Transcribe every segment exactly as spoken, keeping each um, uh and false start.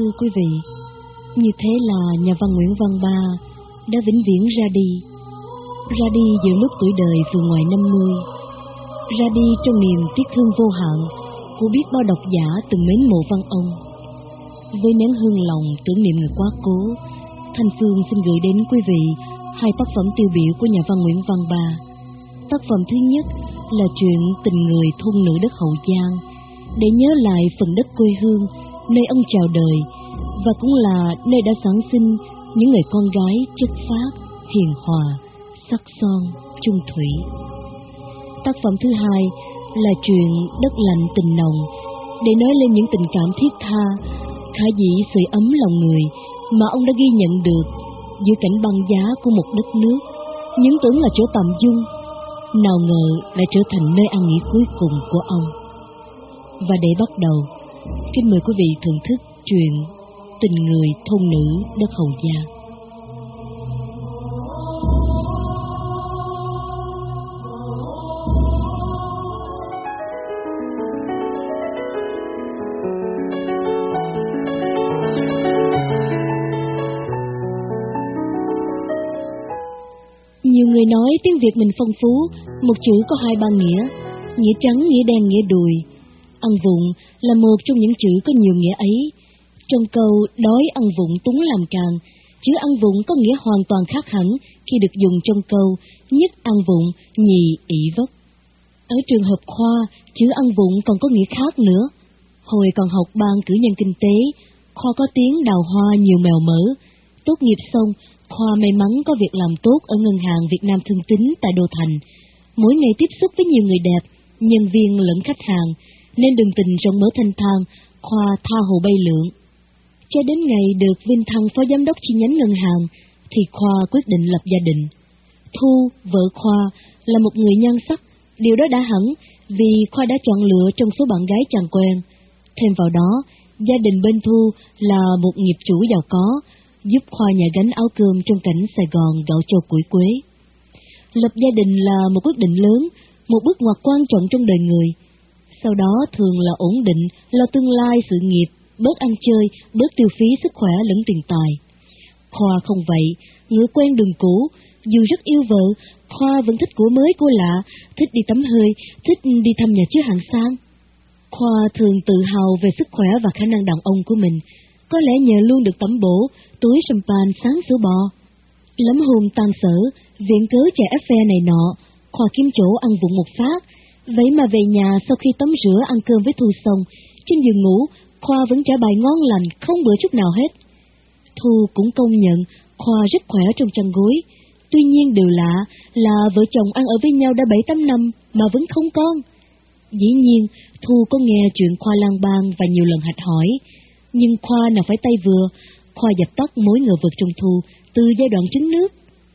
Thưa quý vị, như thế là nhà văn Nguyễn Văn Ba đã vĩnh viễn ra đi. Ra đi giữa lúc tuổi đời vừa ngoài năm mươi. Ra đi trong niềm tiếc thương vô hạn của biết bao độc giả từng mến mộ văn ông. Với nén hương lòng tưởng niệm người quá cố, Thanh Phương xin gửi đến quý vị hai tác phẩm tiêu biểu của nhà văn Nguyễn Văn Ba. Tác phẩm thứ nhất là truyện Tình người thôn nữ đất Hậu Giang, để nhớ lại phần đất quê hương nơi ông chào đời, và cũng là nơi đã sản sinh những người con gái chất phác, hiền hòa, sắc son, chung thủy. Tác phẩm thứ hai là truyện Đất lạnh tình nồng, để nói lên những tình cảm thiết tha, khả dĩ sưởi ấm lòng người mà ông đã ghi nhận được giữa cảnh băng giá của một đất nước, những tưởng là chỗ tầm dung, nào ngờ lại trở thành nơi an nghỉ cuối cùng của ông. Và để bắt đầu, kính mời quý vị thưởng thức truyện Tình người thôn nữ đất Hậu Giang. Nhiều người nói tiếng Việt mình phong phú, một chữ có hai ba nghĩa, nghĩa trắng, nghĩa đen, nghĩa đùi. Ăn vụng là một trong những chữ có nhiều nghĩa ấy. Trong câu đói ăn vụng túng làm càng, chữ ăn vụng có nghĩa hoàn toàn khác hẳn khi được dùng trong câu nhất ăn vụng, nhì ỷ vấp. Ở trường hợp Khoa, chữ ăn vụng còn có nghĩa khác nữa. Hồi còn học ban cử nhân kinh tế, Khoa có tiếng đào hoa nhiều mèo mỡ. Tốt nghiệp xong, Khoa may mắn có việc làm tốt ở ngân hàng Việt Nam Thương Tín tại Đô Thành. Mỗi ngày tiếp xúc với nhiều người đẹp, nhân viên lẫn khách hàng, nên đường tình rộng mở thanh thang, Khoa tha hồ bay lượn. Cho đến ngày được vinh thăng phó giám đốc chi nhánh ngân hàng, thì Khoa quyết định lập gia đình. Thu, vợ Khoa, là một người nhan sắc, điều đó đã hẳn vì Khoa đã chọn lựa trong số bạn gái chàng quen. Thêm vào đó, gia đình bên Thu là một nghiệp chủ giàu có, giúp Khoa nhà gánh áo cơm trong cảnh Sài Gòn gạo châu củi quế. Lập gia đình là một quyết định lớn, một bước ngoặt quan trọng trong đời người. Sau đó thường là ổn định, lo tương lai sự nghiệp, bớt ăn chơi, bớt tiêu phí sức khỏe lẫn tiền tài. Khoa không vậy, ngựa quen đường cũ, dù rất yêu vợ, Khoa vẫn thích của mới của lạ, thích đi tắm hơi, thích đi thăm nhà chứa hàng sang. Khoa thường tự hào về sức khỏe và khả năng đàn ông của mình, có lẽ nhờ luôn được tẩm bổ, túi champagne sáng sữa bò. Lắm hôm tan sở, viện cớ chạy ép phe này nọ, Khoa kiếm chỗ ăn vụng một phát. Vậy mà về nhà sau khi tắm rửa ăn cơm với Thu xong, trên giường ngủ, Khoa vẫn trả bài ngon lành, không bữa chút nào hết. Thu cũng công nhận Khoa rất khỏe trong chăn gối. Tuy nhiên điều lạ là vợ chồng ăn ở với nhau đã bảy tám năm mà vẫn không con. Dĩ nhiên, Thu có nghe chuyện Khoa lang bang và nhiều lần hạch hỏi, nhưng Khoa nào phải tay vừa. Khoa dập tắt mối ngờ vực trong Thu từ giai đoạn trứng nước.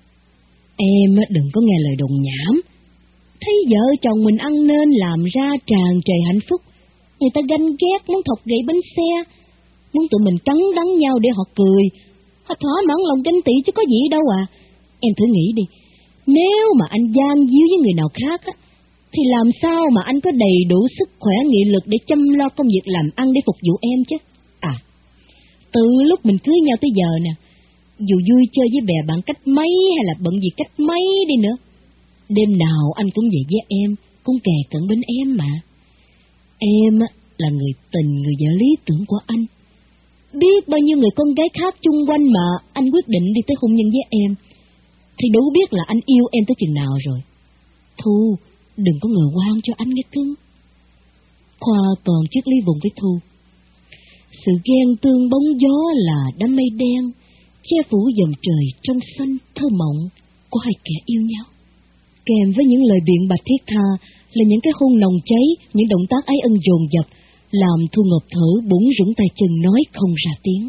Em đừng có nghe lời đồn nhảm. Thấy vợ chồng mình ăn nên làm ra tràn trề hạnh phúc, người ta ganh ghét muốn thọc gậy bánh xe, muốn tụi mình trắng đắng nhau để họ cười, họ thỏa mãn lòng ganh tị chứ có gì đâu à. Em thử nghĩ đi, nếu mà anh gian díu với người nào khác á, thì làm sao mà anh có đầy đủ sức khỏe nghị lực để chăm lo công việc làm ăn để phục vụ em chứ. À, từ lúc mình cưới nhau tới giờ nè, dù vui chơi với bè bạn cách mấy hay là bận gì cách mấy đi nữa, đêm nào anh cũng về với em, cũng kề cận bên em mà. Em là người tình, người vợ lý tưởng của anh. Biết bao nhiêu người con gái khác chung quanh mà anh quyết định đi tới hôn nhân với em, thì đủ biết là anh yêu em tới chừng nào rồi. Thu, đừng có ngờ ngoan cho anh nghe cưng. Khoa còn triết lý vùng với Thu. Sự ghen tương bóng gió là đám mây đen, che phủ dòng trời trong xanh thơ mộng của hai kẻ yêu nhau. Kèm với những lời biện bạch thiết tha là những cái hôn nồng cháy, những động tác ái ân dồn dập, làm Thu ngộp thở bủn rủn tay chân nói không ra tiếng.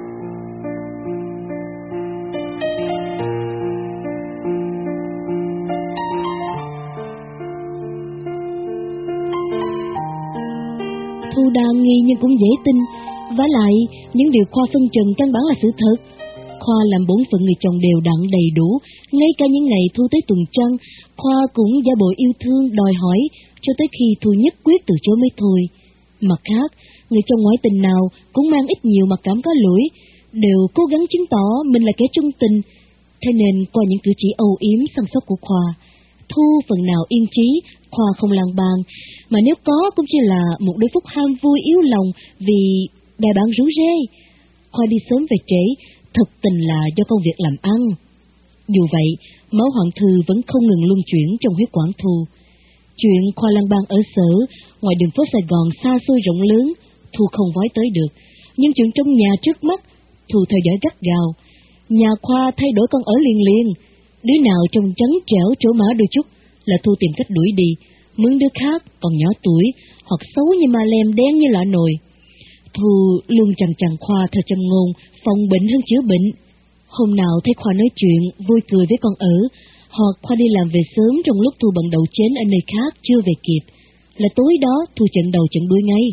Thu đa nghi nhưng cũng dễ tin, vả lại những điều Khoa phân trần căn bản là sự thật. Khoa làm bổn phận người chồng đều đặn đầy đủ, ngay cả những ngày Thu tới tuần trăng, Khoa cũng giả bộ yêu thương đòi hỏi cho tới khi Thu nhất quyết từ chối mới thôi. Mặt khác, người trong ngoại tình nào cũng mang ít nhiều mặc cảm có lỗi, đều cố gắng chứng tỏ mình là kẻ trung tình. Thế nên qua những cử chỉ âu yếm săn sóc của Khoa, Thu phần nào yên trí. Khoa không lang bang, mà nếu có cũng chỉ là một đôi phút ham vui yếu lòng vì bè bạn rủ rê. Khoa đi sớm về trễ, thực tình là do công việc làm ăn. Dù vậy, máu Hoàng Thư vẫn không ngừng luân chuyển trong huyết quản Thu. Chuyện Khoa lang bang ở sở, ngoài đường phố Sài Gòn xa xôi rộng lớn, Thu không vói tới được. Nhưng chuyện trong nhà trước mắt, Thu theo dõi gắt gao. Nhà Khoa thay đổi con ở liền liền, đứa nào trông trắng trẻo trổ mã đôi chút là Thu tìm cách đuổi đi, mướn đứa khác còn nhỏ tuổi hoặc xấu như ma lem đen như lọ nồi. Thu luôn chằn chằn Khoa theo châm ngôn phòng bệnh hơn chữa bệnh. Hôm nào thấy Khoa nói chuyện vui cười với con ở, hoặc Khoa đi làm về sớm trong lúc Thu bận đầu chén ở nơi khác chưa về kịp, là tối đó Thu trận đầu trận đuôi ngay.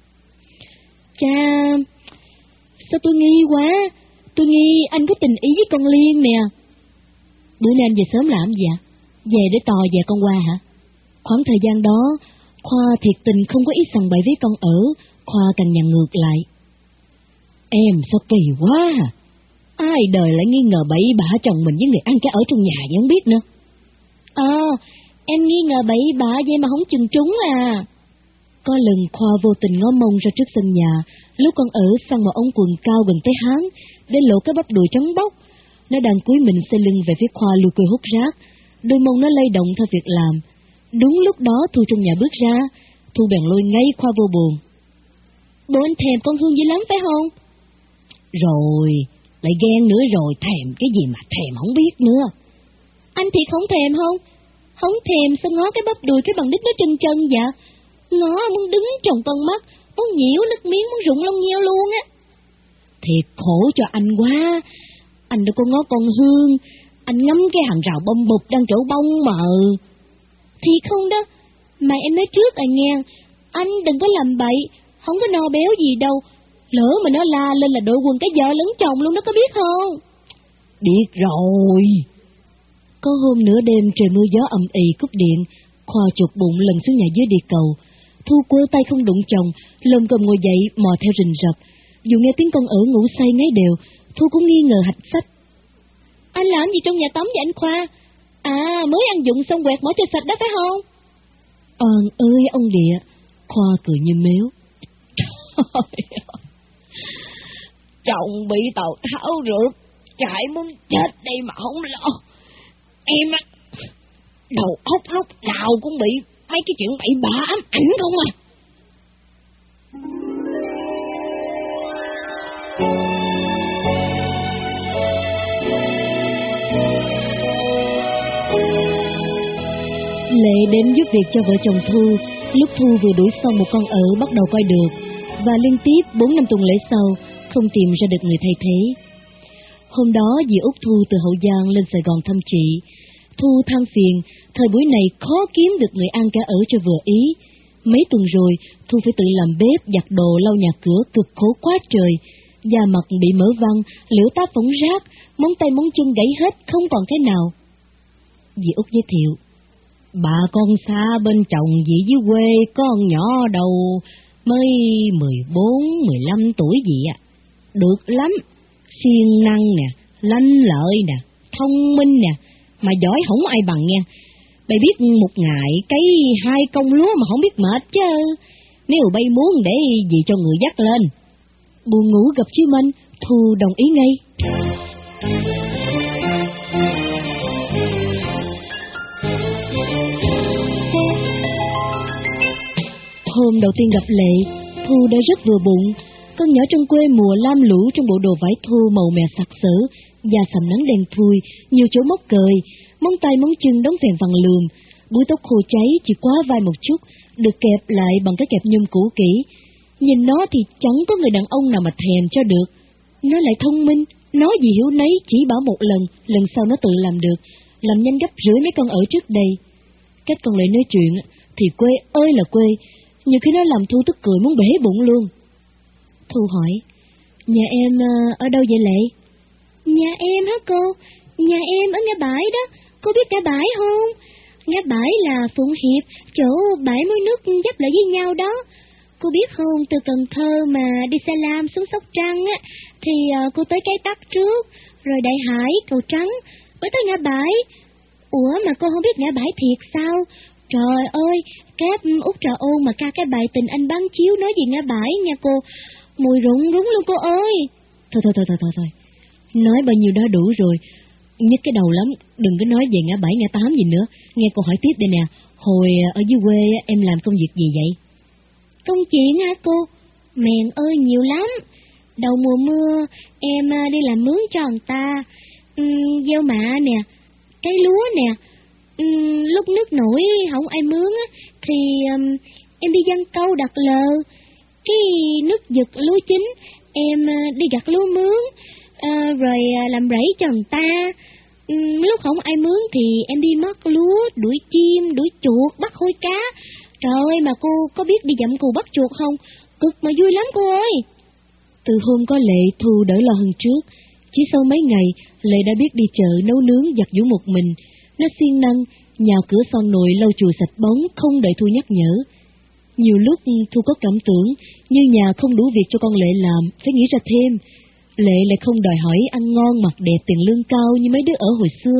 Cha, sao tôi nghi quá, tôi nghi anh có tình ý với con Liên nè. Bữa nay anh về sớm làm gì ạ? Về để tò về con qua hả? Khoảng thời gian đó, Khoa thiệt tình không có ý sằng bậy với con ở, Khoa càng nhằn ngược lại. Em sao kỳ quá à? Ai đời lại nghi ngờ bậy bạ chồng mình với người ăn cái ở trong nhà vậy không biết nữa. Ờ, à, em nghi ngờ bậy bạ vậy mà không chừng trúng à. Có lần Khoa vô tình ngó mông ra trước sân nhà, lúc con ở săn một ống quần cao gần tới háng, để lộ cái bắp đùi trắng bóc. Nó đang cúi mình xoay lưng về phía Khoa lùi cười hút rác, đôi mông nó lay động theo việc làm. Đúng lúc đó Thu trong nhà bước ra, Thu bèn lôi ngay Khoa vô buồn. Bộ anh thèm con Hương dữ lắm phải không? Rồi, lại ghen nữa rồi, thèm cái gì mà thèm không biết nữa. Anh thì không thèm không? Không thèm sao ngó cái bắp đùi cái bằng đít nó chân chân vậy? Ngó muốn đứng trồng con mắt, muốn nhiễu nước miếng, muốn rụng lông nheo luôn á. Thiệt khổ cho anh quá. Anh đâu có ngó con Hương, anh ngắm cái hàng rào bông bụp đang trổ bông mà. Thì không đó, mà em nói trước à nghe, anh đừng có làm bậy, không có no béo gì đâu. Lỡ mà nó la lên là đội quần cái vợ lẫn chồng luôn đó, có biết không? Biết rồi. Có hôm nửa đêm trời mưa gió ầm ĩ cúp điện, Khoa chụt bụng lần xuống nhà dưới đi cầu. Thu quơ tay không đụng chồng, lồm cồm ngồi dậy mò theo rình rập. Dù nghe tiếng con ở ngủ say ngáy đều, Thu cũng nghi ngờ hạch sách. Anh làm gì trong nhà tắm vậy anh Khoa? À, mới ăn dụng xong quẹt mỏ cho sạch đó phải không? Ơn ơi ông địa. Khoa cười như mếu. Chồng bị Tào Tháo rượt chạy muốn chết đây mà không lo. Em á, đầu óc lúc nào cũng bị mấy cái chuyện bậy bạ ám ảnh không à. Lệ đến giúp việc cho vợ chồng Thu. Lúc Thu vừa đuổi xong một con ở bắt đầu coi được, và liên tiếp bốn năm tuần lễ sau không tìm ra được người thay thế. Hôm đó dì Út Thu từ Hậu Giang lên Sài Gòn thăm chị. Thu than phiền thời buổi này khó kiếm được người ăn cả ở cho vừa ý. Mấy tuần rồi Thu phải tự làm bếp, giặt đồ, lau nhà cửa, cực khổ quá trời. Da mặt bị mỡ văng, liễu táp phỏng rác, móng tay móng chân gãy hết, không còn cái nào. Dì Út giới thiệu. Bà con xa bên chồng dì dưới quê con nhỏ đầu mới mười bốn, mười lăm tuổi gì ạ. À. Được lắm, siêng năng nè, lanh lợi nè, thông minh nè, mà giỏi không ai bằng nha. Bà biết một ngày cấy hai công lúa mà không biết mệt chứ. Nếu bay muốn để gì cho người dắt lên. Buồn ngủ gặp Chí Minh, Thu đồng ý ngay. Hôm đầu tiên gặp Lệ, Thu đã rất vừa bụng. Con nhỏ trong quê mùa lam lũ trong bộ đồ vải thô màu mè sặc sỡ, da sầm nắng đen thui, nhiều chỗ móc cời, móng tay móng chân đóng phèn vàng lườm, búi tóc khô cháy chỉ quá vai một chút, được kẹp lại bằng cái kẹp nhôm cũ kỹ. Nhìn nó thì chẳng có người đàn ông nào mà thèm cho được. Nó lại thông minh, nói gì hiểu nấy, chỉ bảo một lần, lần sau nó tự làm được, làm nhanh gấp rưỡi mấy con ở trước đây. Cách con Lệ nói chuyện thì quê ơi là quê, nhiều khi nó làm Thu tức cười muốn bể bụng luôn. Thu hỏi, nhà em ở đâu vậy Lệ? Nhà em hả cô? Nhà em ở ngay bãi đó, cô biết cả bãi không? Ngay bãi là Phụng Hiệp, chỗ bãi mối nước giáp lại với nhau đó. cô biết không, từ Cần Thơ mà đi xe lam xuống Sóc Trăng á, thì uh, cô tới Cái Tắc trước, rồi Đại Hải, Cầu Trắng, mới tới ngã bãi. Ủa mà cô không biết ngã bãi thiệt sao? Trời ơi, Cáp Út Trà Ôn mà ca cái bài Tình Anh Bán Chiếu nói gì ngã bãi nha cô, mùi rụng rúng luôn cô ơi. Thôi thôi thôi thôi thôi thôi, nói bao nhiêu đó đủ rồi, nhức cái đầu lắm, đừng có nói về ngã bảy ngã tám gì nữa. Nghe cô hỏi tiếp đây nè, hồi ở dưới quê em làm công việc gì vậy? Công chuyện hả cô? Mèn ơi nhiều lắm. Đầu mùa mưa em đi làm mướn cho người ta, uhm, gieo mạ nè, cây lúa nè. uhm, Lúc nước nổi không ai mướn á, thì um, em đi giăng câu đặt lờ. Cái nước giật lúa chín em đi gặt lúa mướn, à, rồi làm rẫy cho người ta. uhm, Lúc không ai mướn thì em đi mót lúa, đuổi chim, đuổi chuột, bắt hôi cá. Trời ơi mà cô có biết đi dặm cù bắt chuột không? Cực mà vui lắm cô ơi. Từ hôm có Lệ, Thu đỡ lo hơn trước. Chỉ sau mấy ngày, Lệ đã biết đi chợ nấu nướng giặt giũ một mình. Nó siêng năng, nhào cửa son nồi lau chùi sạch bóng, không đợi Thu nhắc nhở. Nhiều lúc Thu có cảm tưởng như nhà không đủ việc cho con Lệ làm, phải nghĩ ra thêm. Lệ lại không đòi hỏi ăn ngon mặc đẹp tiền lương cao như mấy đứa ở hồi xưa.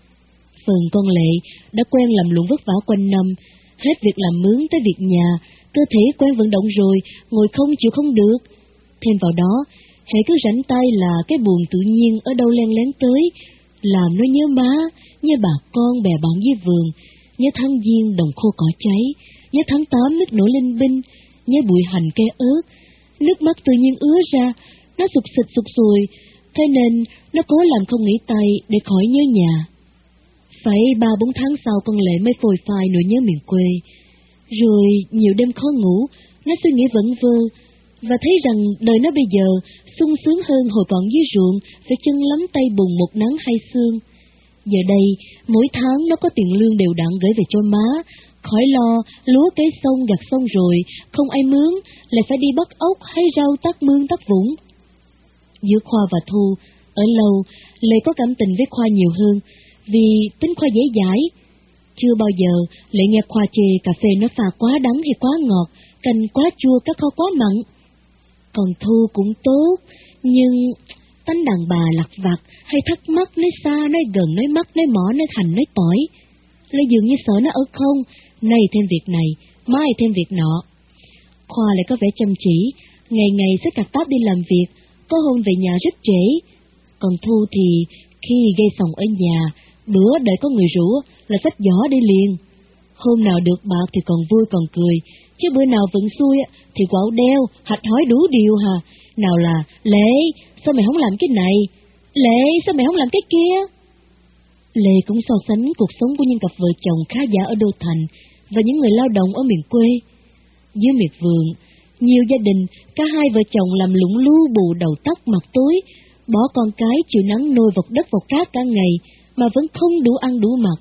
Phần con Lệ đã quen làm lụng vất vả quanh năm, hết việc làm mướn tới việc nhà, cơ thể quen vận động rồi, ngồi không chịu không được. Thêm vào đó, hễ cứ rảnh tay là cái buồn tự nhiên ở đâu len lén tới, làm nó nhớ má, nhớ bà con bè bạn dưới vườn, nhớ tháng giêng đồng khô cỏ cháy, nhớ tháng tám nước nổi linh binh, nhớ bụi hành cây ớt. Nước mắt tự nhiên ứa ra, nó sụt sịt sụt sùi, thế nên nó cố làm không nghĩ tay để khỏi nhớ nhà. Phải ba bốn tháng sau con Lệ mới phôi phai nỗi nhớ miền quê. Rồi nhiều đêm khó ngủ, nó suy nghĩ vẩn vơ, và thấy rằng đời nó bây giờ sung sướng hơn hồi còn dưới ruộng, phải chân lắm tay bùn một nắng hai sương. Giờ đây, mỗi tháng nó có tiền lương đều đặn gửi về cho má, khỏi lo lúa cấy xong gặt xong rồi, không ai mướn, lại phải đi bắt ốc hay rau tắt mương tắt vũng. Giữa Khoa và Thu, ở lâu, Lệ có cảm tình với Khoa nhiều hơn, vì tính Khoa dễ dãi. Chưa bao giờ Lệ nghe Khoa chê cà phê nó pha quá đắng hay quá ngọt, canh quá chua, cá kho quá mặn. Còn Thu cũng tốt, nhưng tánh đàn bà lặt vặt, hay thắc mắc nói xa, nói gần, nói mắt, nói mỏ, nói hành, nói tỏi. Lệ dường như sợ nó ở không, nay thêm việc này, mai thêm việc nọ. Khoa lại có vẻ chăm chỉ, ngày ngày sẽ cà táp đi làm việc, có hôm về nhà rất trễ. Còn Thu thì khi gây sòng ở nhà, bữa đợi có người rủ là xách giỏ đi liền. Hôm nào được bạc thì còn vui còn cười, chứ bữa nào vẫn xui thì quạo đeo, hạch hỏi đủ điều hà. Nào là, Lệ, sao mày không làm cái này? Lệ, sao mày không làm cái kia? Lệ cũng so sánh cuộc sống của những cặp vợ chồng khá giả ở đô thành và những người lao động ở miền quê. Dưới miệt vườn, nhiều gia đình, cả hai vợ chồng làm lũng lu bù đầu tắt mặt tối, bỏ con cái chịu nắng nôi vọt đất vọt cát cả ngày mà vẫn không đủ ăn đủ mặc.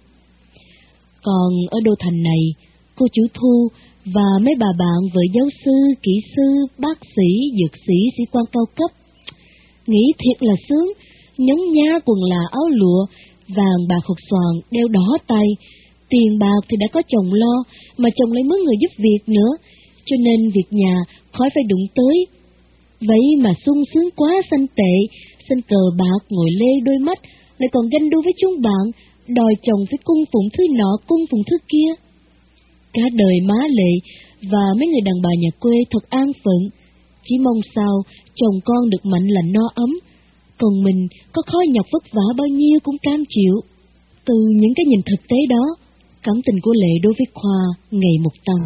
Còn ở đô thành này, cô chủ Thu và mấy bà bạn vợ giáo sư, kỹ sư, bác sĩ, dược sĩ, sĩ quan cao cấp, nghĩ thiệt là sướng, nhấn nha quần là áo lụa, vàng bạc hột xoàn, đeo đỏ tay. Tiền bạc thì đã có chồng lo, mà chồng lại mướn người giúp việc nữa, cho nên việc nhà khỏi phải đụng tới. Vậy mà sung sướng quá xanh tệ, xanh cờ bạc ngồi lê đôi mắt, lại còn ganh đua với chúng bạn, đòi chồng phải cung phụng thứ nọ, cung phụng thứ kia. Cả đời má Lệ và mấy người đàn bà nhà quê thật an phận, chỉ mong sao chồng con được mạnh lành no ấm, còn mình có khó nhọc vất vả bao nhiêu cũng cam chịu. Từ những cái nhìn thực tế đó, cảm tình của Lệ đối với Khoa ngày một tăng.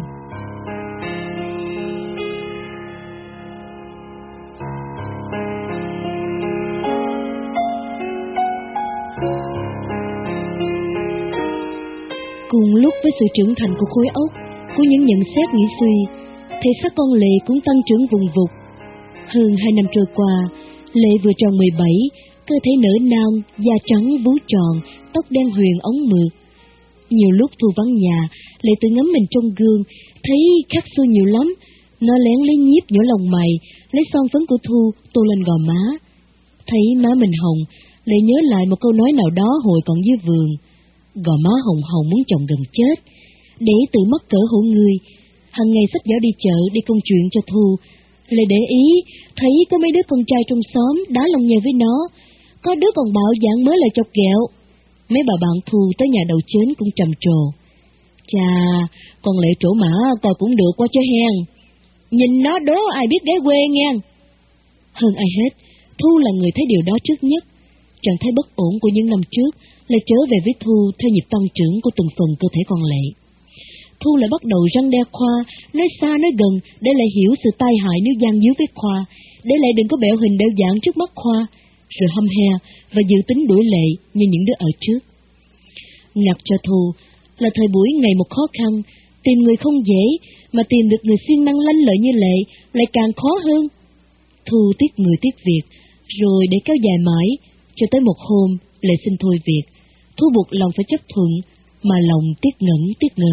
Cùng lúc với sự trưởng thành của khối óc, của những nhận xét nghĩ suy, thể xác con Lệ cũng tăng trưởng vùng vụt. Hơn hai năm trôi qua, Lệ vừa tròn mười bảy, cơ thể nở nang, da trắng vú tròn, tóc đen huyền ống mượt. Nhiều lúc Thu vắng nhà, Lệ tự ngắm mình trong gương, thấy khác xưa nhiều lắm. Nó lén lấy nhíp nhổ lòng mày, lấy son phấn của Thu tô lên gò má. Thấy má mình hồng, Lệ nhớ lại một câu nói nào đó hồi còn dưới vườn. Gò má hồng hồng muốn chồng gần chết, để tự mắc cỡ hổ người, Hằng ngày xách giỏ đi chợ đi công chuyện cho Thu. Lệ để ý, thấy có mấy đứa con trai trong xóm đá lòng nhờ với nó. Có đứa còn bạo dạn mới là chọc ghẹo. Mấy bà bạn Thu tới nhà đầu chến cũng trầm trồ. Chà, con Lệ trổ mã coi cũng được quá chứ hen. Nhìn nó đố ai biết ghé quê nghe. Hơn ai hết, Thu là người thấy điều đó trước nhất. Trạng thái bất ổn của những năm trước lại trở về với Thu theo nhịp tăng trưởng của từng phần cơ thể con Lệ. Thu lại bắt đầu răn đe Khoa, nói xa nói gần để lại hiểu sự tai hại nếu gian díu với Khoa, để lại đừng có bẹo hình bẹo dạng trước mắt Khoa, rồi hăm he và dự tính đuổi Lệ như những đứa ở trước. Ngặt cho Thu là thời buổi ngày một khó khăn, tìm người không dễ, mà tìm được người siêng năng lanh lợi như Lệ lại càng khó hơn. Thu tiếc người tiếc việc, rồi để kéo dài mãi, cho tới một hôm Lệ xin thôi việc. Thu buộc lòng phải chấp thuận, mà lòng tiếc ngẩn tiếc ngờ.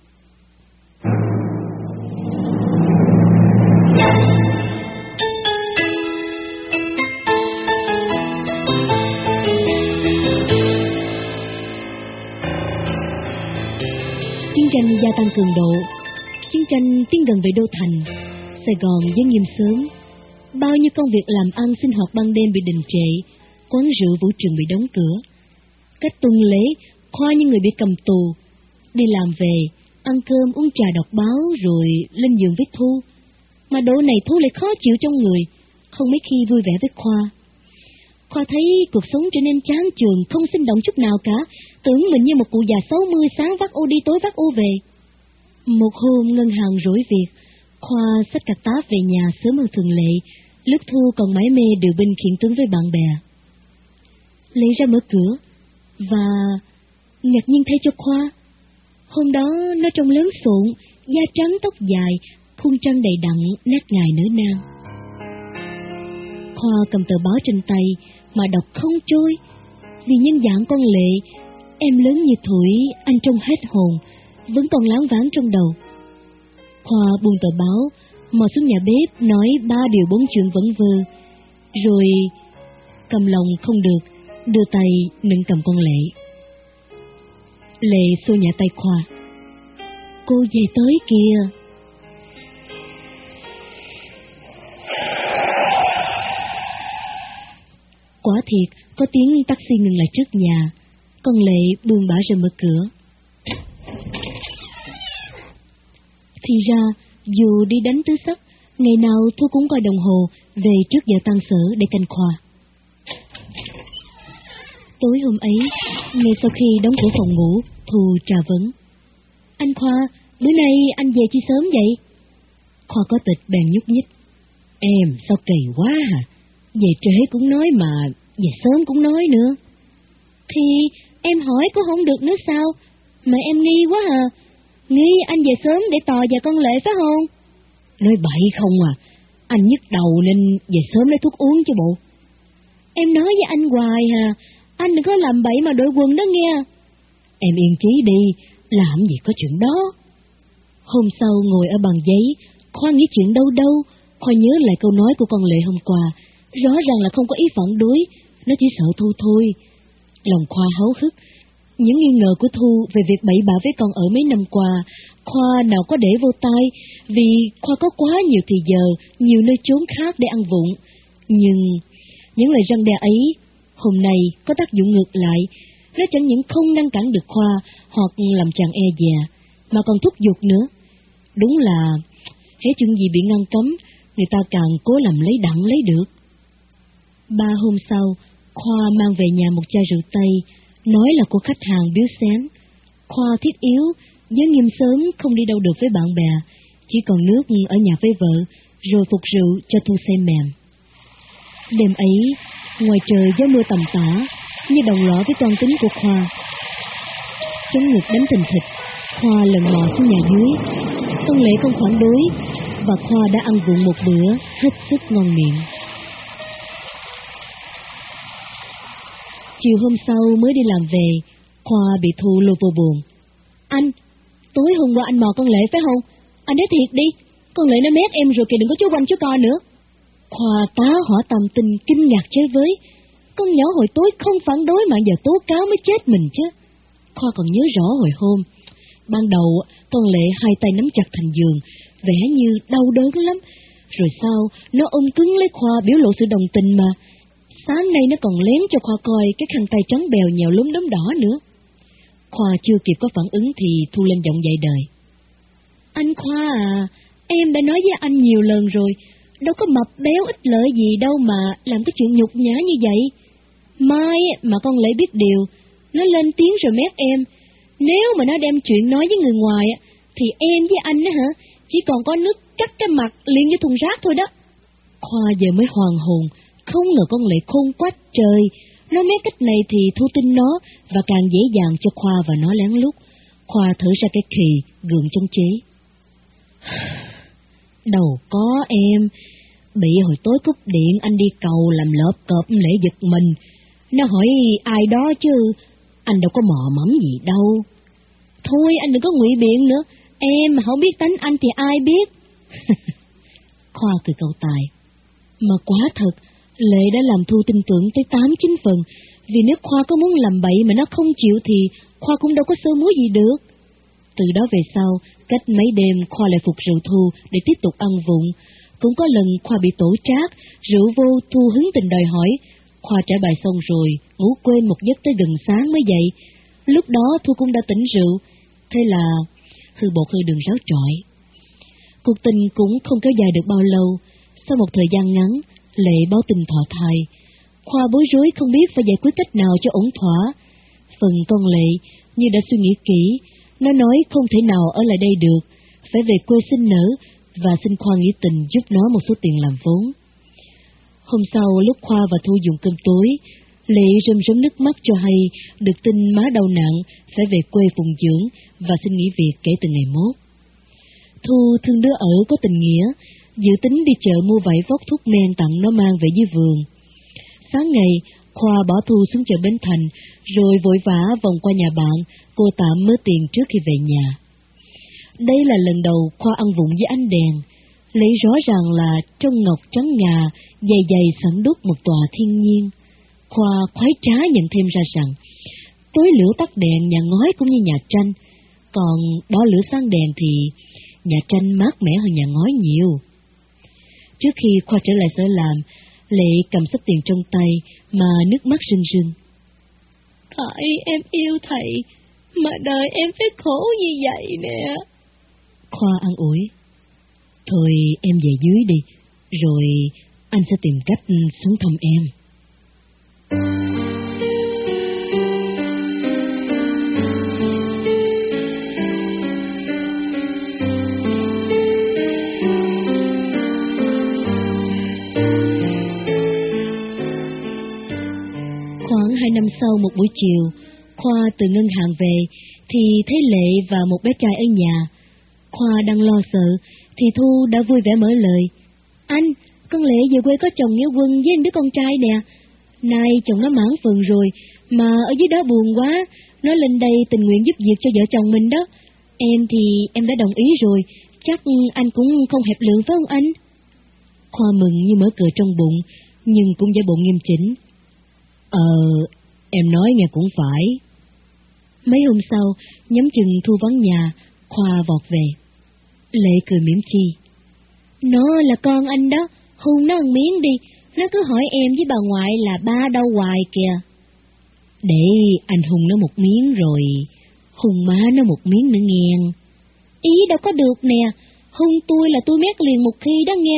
Chiến tranh gia tăng cường độ, chiến tranh tiến gần về đô thành. Sài Gòn vẫn nghiêm sớm. Bao nhiêu công việc làm ăn sinh hoạt ban đêm bị đình trệ, quán rượu vũ trường bị đóng cửa. Cách tuần lễ, Khoa như người bị cầm tù. Đi làm về, ăn cơm uống trà đọc báo rồi lên giường với Thu. Mà độ này Thu lại khó chịu trong người, không mấy khi vui vẻ với Khoa. Khoa thấy cuộc sống trở nên chán chường, không sinh động chút nào cả, tưởng mình như một cụ già sáu mươi sáng vác ô đi tối vác ô về. Một hôm ngân hàng rỗi việc, Khoa xách cặp táp về nhà sớm hơn thường lệ, lúc Thu còn mải mê điều binh khiển tướng với bạn bè. Lệ ra mở cửa, và ngạc nhiên thay cho Khoa. Hôm đó nó trông lớn xộn, da trắng tóc dài, khuôn trăng đầy đặn, nét ngài nở nang. Khoa cầm tờ báo trên tay mà đọc không trôi. Vì nhân dạng con Lệ, em lớn như thủi, anh trông hết hồn, vẫn còn láng váng trong đầu. Khoa buông tờ báo, mò xuống nhà bếp nói ba điều bốn chuyện vẩn vơ, rồi cầm lòng không được, đưa tay nâng cầm con Lệ. Lệ xô nhẹ tay Khoa. Cô về tới kìa. Quả thiệt, có tiếng taxi ngừng lại trước nhà. Con Lệ buông bả rồi mở cửa. Thì ra, dù đi đánh tứ sắc, ngày nào Thu cũng coi đồng hồ về trước giờ tan sở để canh Khoa. Tối hôm ấy, ngay sau khi đóng cửa phòng ngủ, Thu trà vấn. Anh Khoa, bữa nay anh về chi sớm vậy? Khoa có tịch bèn nhúc nhích. Em sao kỳ quá hả? Về trễ cũng nói mà, về sớm cũng nói nữa. Thì em hỏi có không được nữa sao? Mà em nghi quá à. Nghi anh về sớm để tò vào con Lệ phải không? Nói bậy không à. Anh nhức đầu nên về sớm lấy thuốc uống chứ bộ. Em nói với anh hoài à. Anh đừng có làm bậy mà đội quần đó nghe. Em yên trí đi, làm gì có chuyện đó. Hôm sau ngồi ở bàn giấy, Khoa nghĩ chuyện đâu đâu. Khoa nhớ lại câu nói của con Lệ hôm qua. Rõ ràng là không có ý phản đối, nó chỉ sợ Thu thôi. Lòng Khoa háo hức. Những nghi ngờ của Thu về việc bậy bạ với con ở mấy năm qua, Khoa nào có để vô tai, vì Khoa có quá nhiều thì giờ, nhiều nơi trốn khác để ăn vụng. Nhưng những lời răn đe ấy, hôm nay có tác dụng ngược lại. Nó chẳng những không ngăn cản được Khoa hoặc làm chàng e dè, mà còn thúc giục nữa. Đúng là, hễ chuyện gì bị ngăn cấm, người ta càng cố làm lấy đặng lấy được. Ba hôm sau, Khoa mang về nhà một chai rượu Tây, nói là của khách hàng biếu xén. Khoa thiết yếu, với nghiêm sớm không đi đâu được với bạn bè, chỉ còn nước ở nhà với vợ, rồi phục rượu cho Thu say mềm. Đêm ấy, ngoài trời gió mưa tầm tã, như đồng lõa với toan tính của Khoa. Chống ngực đánh thình thịch, Khoa lần mò xuống nhà dưới. Con Lệ không phản đối, và Khoa đã ăn vụng một bữa hết sức ngon miệng. Chiều hôm sau mới đi làm về, Khoa bị Thu lôi vô buồn. Anh, tối hôm qua anh mò con Lệ phải không? Anh nói thiệt đi, con Lệ nó mét em rồi kìa, đừng có chú quanh chú co nữa. Khoa tá hỏa tâm tình kinh ngạc chơi với. Con nhỏ hồi tối không phản đối mà giờ tố cáo mới chết mình chứ. Khoa còn nhớ rõ hồi hôm, Ban đầu con Lệ hai tay nắm chặt thành giường, vẻ như đau đớn lắm. Rồi sau, nó ôm cứng lấy Khoa biểu lộ sự đồng tình mà. Sáng nay nó còn lén cho Khoa coi cái khăn tay trắng bèo nhèo lúm đốm đỏ nữa. Khoa chưa kịp có phản ứng thì Thu lên giọng dạy đời. Anh Khoa à, em đã nói với anh nhiều lần rồi, đâu có mập béo ích lợi gì đâu mà làm cái chuyện nhục nhã như vậy. Mai mà con Lệ biết điều, nó lên tiếng rồi mét em. Nếu mà nó đem chuyện nói với người ngoài thì em với anh á hả, chỉ còn có nước cắt cái mặt liền như thùng rác thôi đó. Khoa giờ mới hoàn hồn, không ngờ con Lệ khôn quá trời. Nó mét cách này thì Thu tin nó, và càng dễ dàng cho Khoa và nó lén lút. Khoa thở ra cái khì, gượng chống chế. Đâu có em, bị hồi tối cúp điện anh đi cầu làm lợp cọp Lệ giật mình. Nó hỏi ai đó chứ, anh đâu có mò mẫm gì đâu. Thôi anh đừng có ngụy biện nữa, em mà không biết tánh anh thì ai biết. Khoa cười cậu tài. Mà quá thật, Lệ đã làm Thu tin tưởng tới tám chín phần, vì nếu Khoa có muốn làm bậy mà nó không chịu thì Khoa cũng đâu có sơ múa gì được. Từ đó về sau, cách mấy đêm Khoa lại phục rượu Thu để tiếp tục ăn vụng. Cũng có lần Khoa bị tổ trác, rượu vô Thu hứng tình đòi hỏi. Khoa trả bài xong rồi, ngủ quên một giấc tới gần sáng mới dậy. Lúc đó Thu cũng đã tỉnh rượu, thế là hư bột hư đường ráo trọi. Cuộc tình cũng không kéo dài được bao lâu. Sau một thời gian ngắn, Lệ báo tin thọ thai. Khoa bối rối không biết phải giải quyết cách nào cho ổn thỏa. Phần con Lệ như đã suy nghĩ kỹ, nó nói không thể nào ở lại đây được, phải về quê sinh nở và xin Khoa nghĩa tình giúp nó một số tiền làm vốn. Hôm sau lúc Khoa và Thu dùng cơm tối, Lệ rơm rớm nước mắt cho hay được tin má đau nặng phải về quê phụng dưỡng và xin nghỉ việc kể từ ngày mốt. Thu thương đứa ở có tình nghĩa, dự tính đi chợ mua vải vóc thuốc men tặng nó mang về dưới vườn. Sáng ngày, Khoa bỏ Thu xuống chợ Bến Thành, rồi vội vã vòng qua nhà bạn, cô tạm mớ tiền trước khi về nhà. Đây là lần đầu Khoa ăn vụng với ánh đèn. Lấy rõ ràng là trong ngọc trắng ngà, dày dày sẵn đúc một tòa thiên nhiên. Khoa khoái trá nhận thêm ra rằng, tối lửa tắt đèn nhà ngói cũng như nhà tranh, còn đỏ lửa sáng đèn thì nhà tranh mát mẻ hơn nhà ngói nhiều. Trước khi Khoa trở lại sở làm, Lệ cầm sắp tiền trong tay mà nước mắt rưng rưng. Tại em yêu thầy, mà đời em phải khổ như vậy nè. Khoa an ủi. Thôi em về dưới đi, rồi anh sẽ tìm cách xuống thăm em. Khoảng hai năm sau một buổi chiều, Khoa từ ngân hàng về thì thấy Lệ và một bé trai ở nhà. Khoa đang lo sợ thì Thu đã vui vẻ mở lời. Anh, con Lệ về quê có chồng nghĩa quân với anh đứa con trai nè. Nay chồng nó mãn phần rồi, mà ở dưới đó buồn quá, nó lên đây tình nguyện giúp việc cho vợ chồng mình đó. Em thì em đã đồng ý rồi, chắc anh cũng không hẹp lượng phải không anh? Khoa mừng như mở cửa trong bụng, nhưng cũng giả bộ nghiêm chỉnh. Ờ, em nói nghe cũng phải. Mấy hôm sau, nhắm chừng Thu vắng nhà, Khoa vọt về. Lệ cười mỉm chi. Nó là con anh đó, hôn nó một miếng đi, nó cứ hỏi em với bà ngoại là ba đâu hoài kìa. Để anh hôn nó một miếng rồi, hôn má nó một miếng nữa nghe. Ý đâu có được nè, hôn tôi là tôi mét liền một khi đó nghe.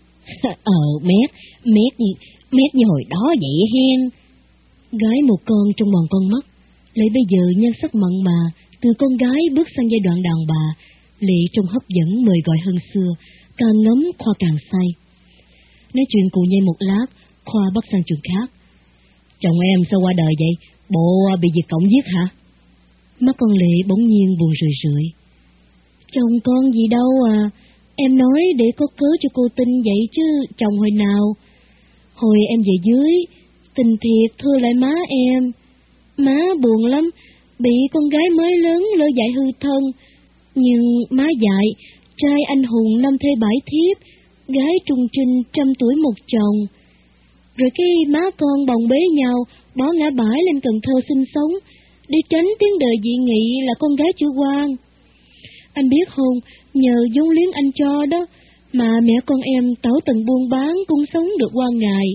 Ờ, mét, mét, mét như hồi đó vậy hen. Gái một con trong mòn con mắt, Lệ bây giờ nhan sắc mặn mà, từ con gái bước sang giai đoạn đàn bà. Lệ trông hấp dẫn mời gọi hơn xưa, càng ngắm Khoa càng say. Nói chuyện cụ nhây một lát, Khoa bắt sang chuyện khác. Chồng em sao qua đời vậy? Bộ bị Việt Cộng giết hả? Mắt con Lệ bỗng nhiên buồn rười rượi. Chồng con gì đâu à, em nói để có cớ cho cô tin vậy chứ chồng hồi nào. Hồi em về dưới, tình thiệt thưa lại má em. Má buồn lắm, bị con gái mới lớn lỡ dại hư thân. Nhưng má dạy, trai anh hùng năm thê bảy thiếp, gái trung trinh trăm tuổi một chồng. Rồi cái má con bồng bế nhau, bỏ ngã bãi lên Cần Thơ sinh sống, đi tránh tiếng đời dị nghị là con gái chữ quan. Anh biết không, nhờ vốn liếng anh cho đó, mà mẹ con em tảo tần buôn bán cũng sống được qua ngày.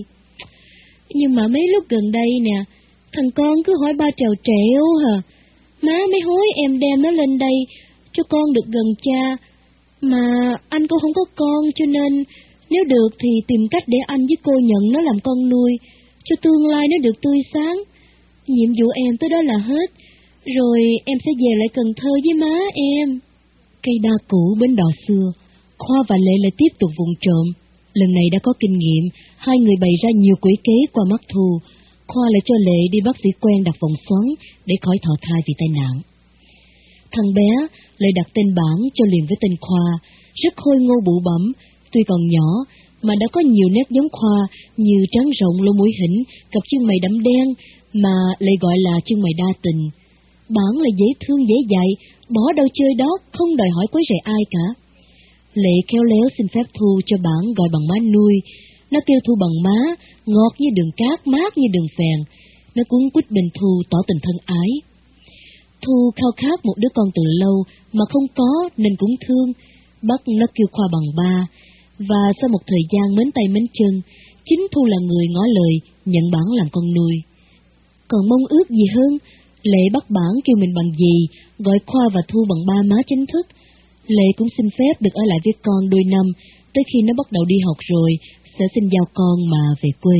Nhưng mà mấy lúc gần đây nè, thằng con cứ hỏi ba trèo trẹo hả. Má mới hối em đem nó lên đây, cho con được gần cha. Mà anh cũng không có con, cho nên nếu được thì tìm cách để anh với cô nhận nó làm con nuôi, cho tương lai nó được tươi sáng. Nhiệm vụ em tới đó là hết, rồi em sẽ về lại Cần Thơ với má em. Cây đa cũ bến đò xưa, Khoa và Lệ lại tiếp tục vụng trộm. Lần này đã có kinh nghiệm, hai người bày ra nhiều quỷ kế qua mắt Thu. Khoa lại cho Lệ đi bác sĩ quen đặt vòng xoắn để khỏi thọ thai vì tai nạn. Thằng bé lại đặt tên bản cho liền với tên Khoa, rất khôi ngô bụ bẩm, tuy còn nhỏ mà đã có nhiều nét giống Khoa như trán rộng, lỗ mũi hỉnh, cặp chân mày đậm đen mà lại gọi là chân mày đa tình. Bản là dễ thương dễ dạy, bỏ đâu chơi đó, không đòi hỏi quấy rầy ai cả. Lệ khéo léo xin phép Thu cho bản gọi bằng má nuôi. Nó kêu Thu bằng má, ngọt như đường cát, mát như đường phèn. Nó cuốn quýt bên Thu tỏ tình thân ái. Thu khao khát một đứa con từ lâu mà không có nên cũng thương, bắt nó kêu Khoa bằng ba. Và sau một thời gian mến tay mến chân, chính Thu là người ngỏ lời nhận bản làm con nuôi. Còn mong ước gì hơn, Lệ bắt bản kêu mình bằng dì, gọi Khoa và Thu bằng ba má chính thức. Lệ cũng xin phép được ở lại với con đôi năm, tới khi nó bắt đầu đi học rồi, sẽ xin giao con mà về quê.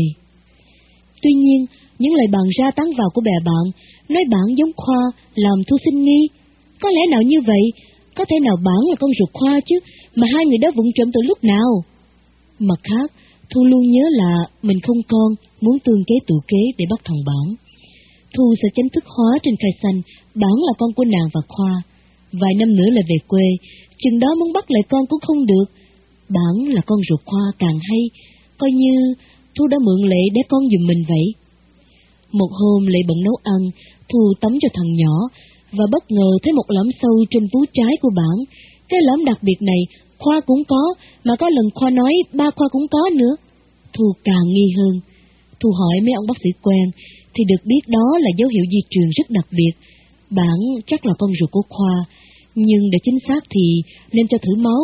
Tuy nhiên, những lời bàn ra tán vào của bè bạn, nói bản giống Khoa, làm Thu sinh nghi. Có lẽ nào như vậy, có thể nào bản là con ruột Khoa chứ, mà hai người đó vụng trộm từ lúc nào? Mặt khác, Thu luôn nhớ là mình không con, muốn tương kế tự kế để bắt thằng bản. Thu sẽ chính thức hóa trên khai xanh, bản là con của nàng và Khoa. Vài năm nữa là về quê, chừng đó muốn bắt lại con cũng không được. Bản là con ruột Khoa càng hay, coi như Thu đã mượn Lệ để con giùm mình vậy. Một hôm Lệ bận nấu ăn, Thu tắm cho thằng nhỏ, và bất ngờ thấy một lõm sâu trên vú trái của bản. Cái lõm đặc biệt này, Khoa cũng có, mà có lần Khoa nói ba Khoa cũng có nữa. Thu càng nghi hơn. Thu hỏi mấy ông bác sĩ quen, thì được biết đó là dấu hiệu di truyền rất đặc biệt. Bản chắc là con ruột của Khoa, nhưng để chính xác thì nên cho thử máu.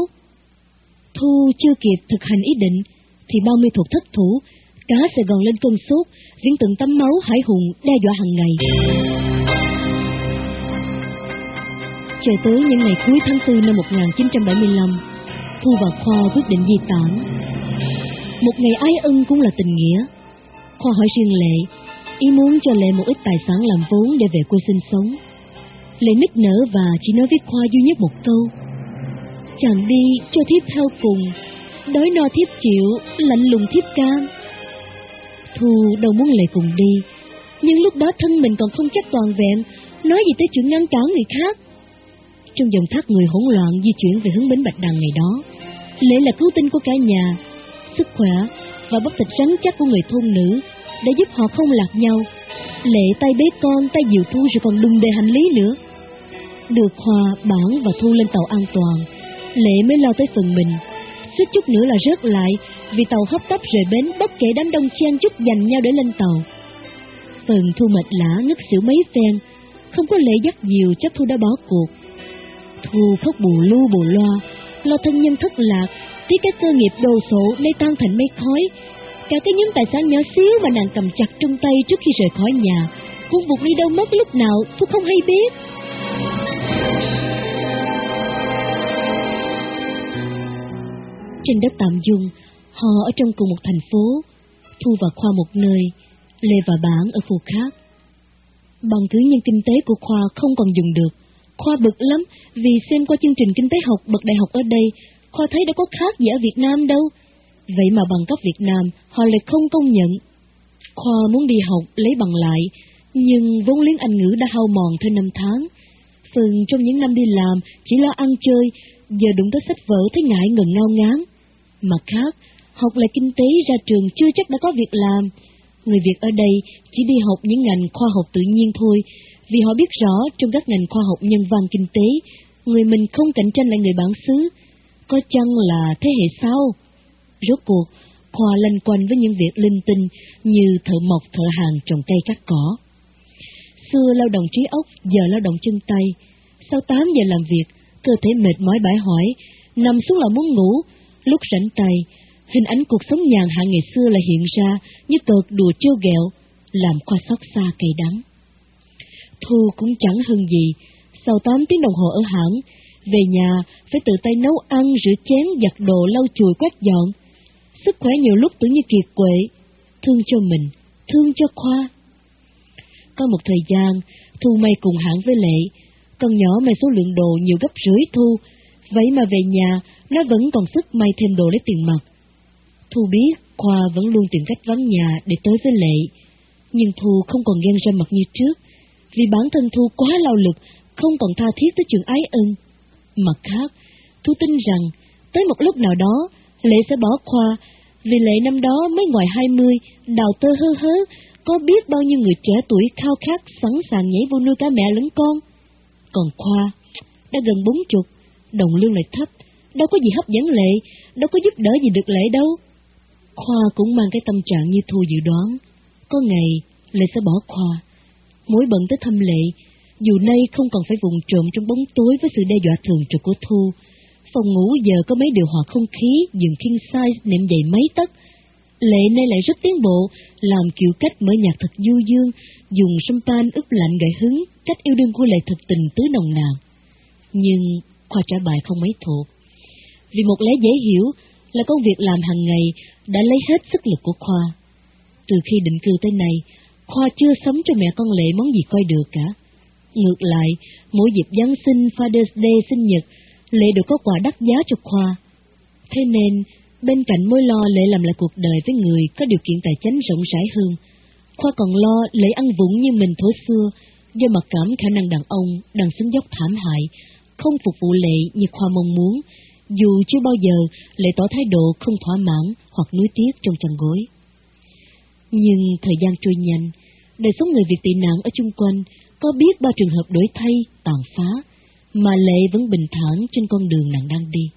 Thu chưa kịp thực hành ý định, thì bao mê thuật thất thủ, cá Sài Gòn lên cơn sốt, viễn tượng tắm máu hải hùng đe dọa hàng ngày. Chờ tới những ngày cuối tháng tư năm một nghìn chín trăm bảy mươi lăm, Thu và Khoa quyết định di tản. Một ngày ái ân cũng là tình nghĩa. Khoa hỏi riêng Lệ, ý muốn cho Lệ một ít tài sản làm vốn để về quê sinh sống. Lệ nức nở và chỉ nói với Khoa duy nhất một câu: chàng đi cho thiếp theo cùng, đói no thiếp chịu, lạnh lùng thiếp cam. Thu đâu muốn Lệ cùng đi, nhưng lúc đó thân mình còn không chắc toàn vẹn, nói gì tới chuyện ngăn cản người khác. Trong dòng thác người hỗn loạn di chuyển về hướng bến Bạch Đằng ngày đó, Lệ là cứu tinh của cả nhà. Sức khỏe và bắp thịt rắn chắc của người thôn nữ đã giúp họ không lạc nhau. Lệ tay bế con, tay dìu Thu rồi còn đùng đề hành lý nữa. Được Khoa, Bản và Thu lên tàu an toàn, Lệ mới lo tới phần mình. Suýt chút nữa là rớt lại vì tàu hấp tấp rời bến, bất kể đám đông chen chúc giành nhau để lên tàu. Phần Thu mệt lả ngất xỉu mấy phen, không có Lệ dắt dìu chắc Thu đã bỏ cuộc. Thu khóc bù lu bù loa, lo thân nhân thất lạc, tiếc cái cơ nghiệp đồ sộ nay tan thành mây khói. Cả cái nhóm tài sản nhỏ xíu mà nàng cầm chặt trong tay trước khi rời khỏi nhà cũng vụt đi đâu mất lúc nào Thu không hay biết. Trên đất tạm dung, họ ở trong cùng một thành phố, Thu và Khoa một nơi, Lê và Bản ở khu khác. Bằng cử nhân kinh tế của Khoa không còn dùng được. Khoa bực lắm vì xem qua chương trình kinh tế học bậc đại học ở đây, Khoa thấy đã có khác gì ở Việt Nam đâu. Vậy mà bằng cấp Việt Nam họ lại không công nhận. Khoa muốn đi học lấy bằng lại, nhưng vốn liếng Anh ngữ đã hao mòn theo năm tháng. Phần trong những năm đi làm chỉ lo ăn chơi, giờ đụng tới sách vở thấy ngại ngần ngao ngán. Mặt khác, học lại kinh tế ra trường chưa chắc đã có việc làm. Người Việt ở đây chỉ đi học những ngành khoa học tự nhiên thôi, vì họ biết rõ trong các ngành khoa học nhân văn kinh tế, người mình không cạnh tranh lại người bản xứ. Có chăng là thế hệ sau? Rốt cuộc, Khoa lanh quanh với những việc linh tinh như thợ mộc, thợ hàn, trồng cây cắt cỏ. Xưa lao động trí óc, giờ lao động chân tay. Sau tám giờ làm việc, cơ thể mệt mỏi bãi hỏi, nằm xuống là muốn ngủ. Lúc rảnh tay, hình ảnh cuộc sống nhàn hạ ngày xưa lại hiện ra như cợt đùa trêu ghẹo, làm Khoa xót xa cay đắng. Thu cũng chẳng hơn gì, sau tám tiếng đồng hồ ở hãng, về nhà phải tự tay nấu ăn, rửa chén, giặt đồ, lau chùi, quét dọn. Sức khỏe nhiều lúc tưởng như kiệt quệ, thương cho mình, thương cho Khoa. Có một thời gian, Thu may cùng hãng với Lệ, con nhỏ may số lượng đồ nhiều gấp rưỡi Thu, vậy mà về nhà nó vẫn còn sức may thêm đồ lấy tiền mặt. Thu biết Khoa vẫn luôn tìm cách vắng nhà để tới với Lệ, nhưng Thu không còn ghen ra mặt như trước, vì bản thân Thu quá lao lực, không còn tha thiết tới chuyện ái ân. Mặt khác, Thu tin rằng tới một lúc nào đó Lệ sẽ bỏ Khoa, vì Lệ năm đó mới ngoài hai mươi, đào tơ hơ hớ, có biết bao nhiêu người trẻ tuổi khao khát sẵn sàng nhảy vô nuôi cả mẹ lẫn con. Còn Khoa đã gần bốn chục, đồng lương lại thấp, đâu có gì hấp dẫn Lệ, đâu có giúp đỡ gì được Lệ đâu. Khoa cũng mang cái tâm trạng như Thu dự đoán, có ngày Lệ sẽ bỏ Khoa. Mỗi bận tới thăm Lệ, dù nay không còn phải vùng trộm trong bóng tối với sự đe dọa thường trực của Thu, phòng ngủ giờ có mấy điều hòa không khí, giường king size, nệm dày mấy tấc. Lệ nay lại rất tiến bộ, làm kiểu cách mở nhạc thật du dương, dùng champagne ướp lạnh gợi hứng, cách yêu đương của Lệ thật tình tứ nồng nàn. Nhưng Khoa trả bài không mấy thuộc, vì một lẽ dễ hiểu là công việc làm hàng ngày đã lấy hết sức lực của Khoa. Từ khi định cư tới nay, Khoa chưa sắm cho mẹ con Lệ món gì coi được cả. Ngược lại, mỗi dịp Giáng sinh, Father's Day, sinh nhật, Lệ đều có quà đắt giá cho Khoa. Thế nên, bên cạnh mối lo Lệ làm lại cuộc đời với người có điều kiện tài chính rộng rãi hơn, Khoa còn lo Lệ ăn vụng như mình thổi xưa, do mặc cảm khả năng đàn ông đang xuống dốc thảm hại, không phục vụ Lệ như Khoa mong muốn, dù chưa bao giờ Lệ tỏ thái độ không thỏa mãn hoặc nuối tiếc trong chăn gối. Nhưng thời gian trôi nhanh, đời sống người Việt tị nạn ở chung quanh có biết bao trường hợp đổi thay, tàn phá, mà Lệ vẫn bình thản trên con đường nàng đang đi.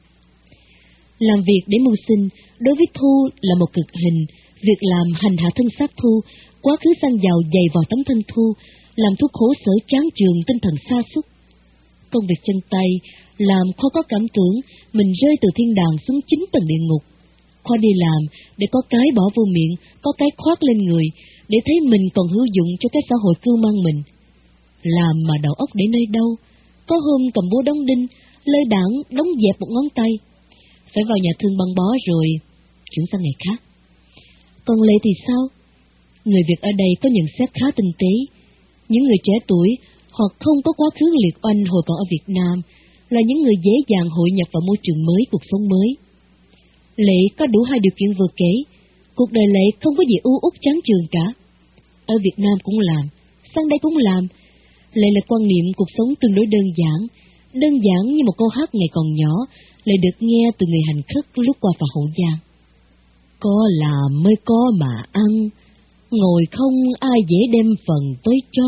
Làm việc để mưu sinh, đối với Thu là một cực hình, việc làm hành hạ thân xác Thu, quá khứ sang giàu dày vào tấm thân Thu, làm Thu khổ sở chán chường, tinh thần sa sút. Công việc chân tay, làm Khoa có cảm tưởng mình rơi từ thiên đàng xuống chín tầng địa ngục. Khoa đi làm để có cái bỏ vô miệng, có cái khoác lên người, để thấy mình còn hữu dụng cho cái xã hội cưu mang mình. Làm mà đầu óc để nơi đâu, có hôm cầm búa đóng đinh, lơi đảng đóng dẹp một ngón tay, phải vào nhà thương băng bó rồi chuyển sang ngày khác. Còn Lệ thì sao? Người Việt ở đây có nhận xét khá tinh tế. Những người trẻ tuổi, hoặc không có quá khứ liệt oanh hồi còn ở Việt Nam, là những người dễ dàng hội nhập vào môi trường mới, cuộc sống mới. Lệ có đủ hai điều kiện vừa kể, cuộc đời Lệ không có gì u uất chán chường cả. Ở Việt Nam cũng làm, sang đây cũng làm. Lệ là quan niệm cuộc sống tương đối đơn giản, đơn giản như một câu hát ngày còn nhỏ, Lệ được nghe từ người hành khất lúc qua phà Hậu Giang. Có làm mới có mà ăn, ngồi không ai dễ đem phần tới cho.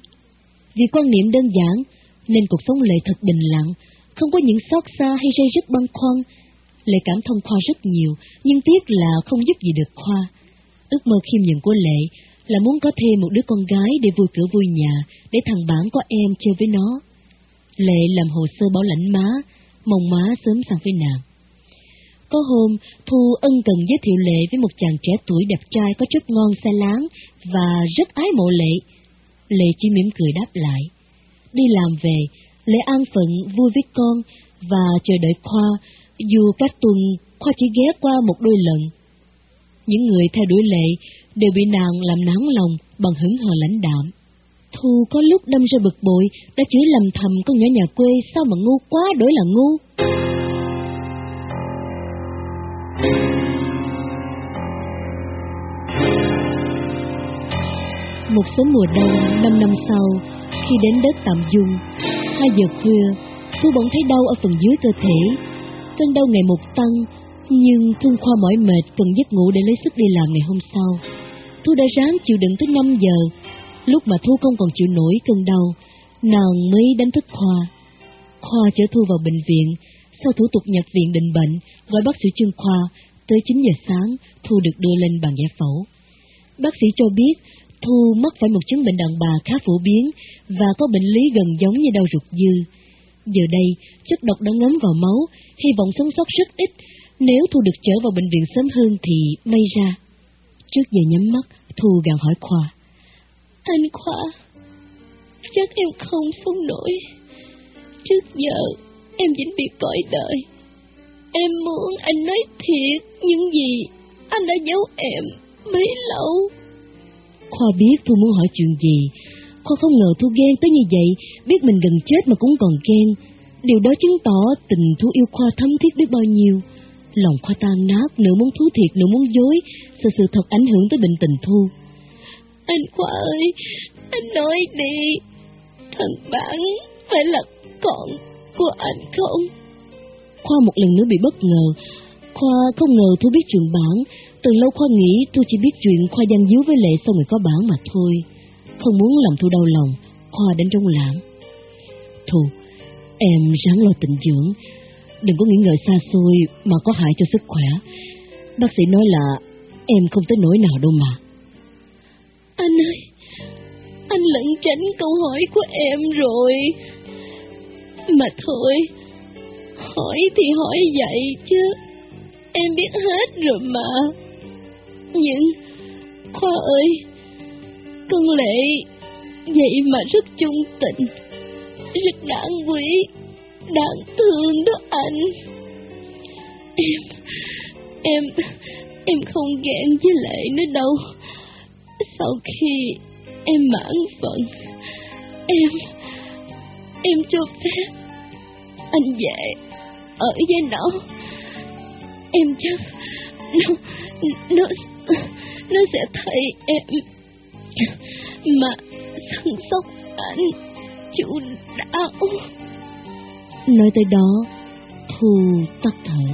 Vì quan niệm đơn giản, nên cuộc sống Lệ thật bình lặng, không có những xót xa hay ray rứt băn khoăn. Lệ cảm thông Khoa rất nhiều, nhưng tiếc là không giúp gì được Khoa. Ước mơ khiêm nhường của Lệ là muốn có thêm một đứa con gái để vui cửa vui nhà, để thằng bạn có em chơi với nó. Lệ làm hồ sơ bảo lãnh má, mong má sớm sang với nàng. Có hôm, Thu ân cần giới thiệu Lệ với một chàng trẻ tuổi đẹp trai có chất ngon xe láng và rất ái mộ Lệ. Lệ chỉ mỉm cười đáp lại. Đi làm về, Lệ an phận vui với con và chờ đợi Khoa, dù các tuần Khoa chỉ ghé qua một đôi lần. Những người theo đuổi Lệ đều bị nàng làm nản lòng bằng hững hờ lãnh đạm. Thu có lúc đâm ra bực bội, đã chửi lầm thầm con nhỏ nhà quê sao mà ngu quá đổi là ngu. Một sớm mùa đông năm năm sau, khi đến đất Tạm Dung, hai giờ khuya, Thu bỗng thấy đau ở phần dưới cơ thể. Cơn đau ngày một tăng, nhưng Thương Khoa mỏi mệt cần giấc ngủ để lấy sức đi làm ngày hôm sau. Thu đã ráng chịu đựng tới năm giờ. Lúc mà Thu không còn chịu nổi cơn đau, nàng mới đánh thức Khoa. Khoa chở Thu vào bệnh viện. Sau thủ tục nhập viện định bệnh, gọi bác sĩ chuyên khoa, tới chín giờ sáng, Thu được đưa lên bàn giải phẫu. Bác sĩ cho biết Thu mắc phải một chứng bệnh đàn bà khá phổ biến và có bệnh lý gần giống như đau ruột dư. Giờ đây, chất độc đã ngấm vào máu, hy vọng sống sót rất ít. Nếu Thu được trở vào bệnh viện sớm hơn thì may ra. Trước giờ nhắm mắt, Thu gặng hỏi Khoa. Anh Khoa, chắc em không sống nổi. Trước giờ, em vẫn bị cõi đời. Em muốn anh nói thiệt những gì anh đã giấu em mấy lâu. Khoa biết Thu muốn hỏi chuyện gì. Khoa không ngờ Thu ghen tới như vậy, biết mình gần chết mà cũng còn ghen. Điều đó chứng tỏ tình Thu yêu Khoa thấm thiết biết bao nhiêu. Lòng Khoa tan nát, nửa muốn thú thiệt, nửa muốn dối, sợ sự thật ảnh hưởng tới bệnh tình Thu. Anh Khoa ơi, anh nói đi, thằng Bản phải là con của anh không? Khoa một lần nữa bị bất ngờ. Khoa không ngờ Thu biết chuyện Bản. Từ lâu Khoa nghĩ Thu chỉ biết chuyện Khoa gian díu với Lệ sau người có Bản mà thôi. Không muốn làm Thu đau lòng, Khoa đến trong lãng. Thu, em ráng lo tịnh dưỡng, đừng có nghĩ ngợi xa xôi mà có hại cho sức khỏe. Bác sĩ nói là em không tới nỗi nào đâu mà. Anh ơi, anh lẩn tránh câu hỏi của em rồi. Mà thôi, hỏi thì hỏi vậy chứ, em biết hết rồi mà. Nhưng, Khoa ơi, con Lệ vậy mà rất trung tình, rất đáng quý, đáng thương đó anh. Em, em, em không ghen với Lệ nữa đâu. Sau khi em mãn phận, em, em cho phép anh về ở với nó. Em chắc nó, nó, nó sẽ thấy em mà săn sóc anh chu đáo. Nói tới đó, Thu tắt thở.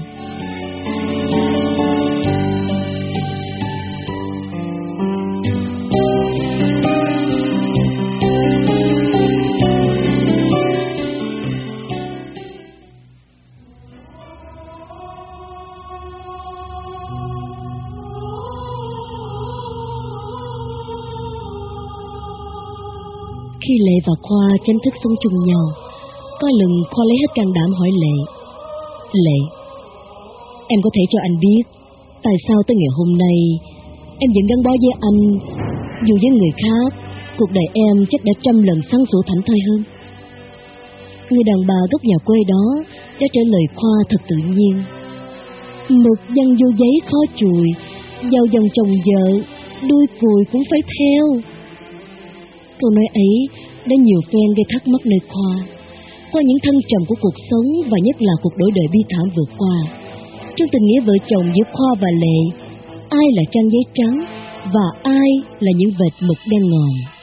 Khi Lệ và Khoa tranh thức sống chung nhau, có lần Khoa lấy hết can đảm hỏi Lệ. Lệ, em có thể cho anh biết tại sao tới ngày hôm nay em vẫn gắn bó với anh, dù với người khác cuộc đời em chắc đã trăm lần sáng sủa thảnh thơi hơn. Người đàn bà gốc nhà quê đó đã trả lời Khoa thật tự nhiên. Một văn vô giấy khó chùi, giàu dòng chồng vợ, đuôi cùi cũng phải theo. Câu nói ấy đã nhiều phen gây thắc mắc nơi Khoa. Qua những thăng trầm của cuộc sống và nhất là cuộc đổi đời bi thảm vừa qua, trong tình nghĩa vợ chồng giữa Khoa và Lệ, ai là trang giấy trắng và ai là những vệt mực đen ngòm?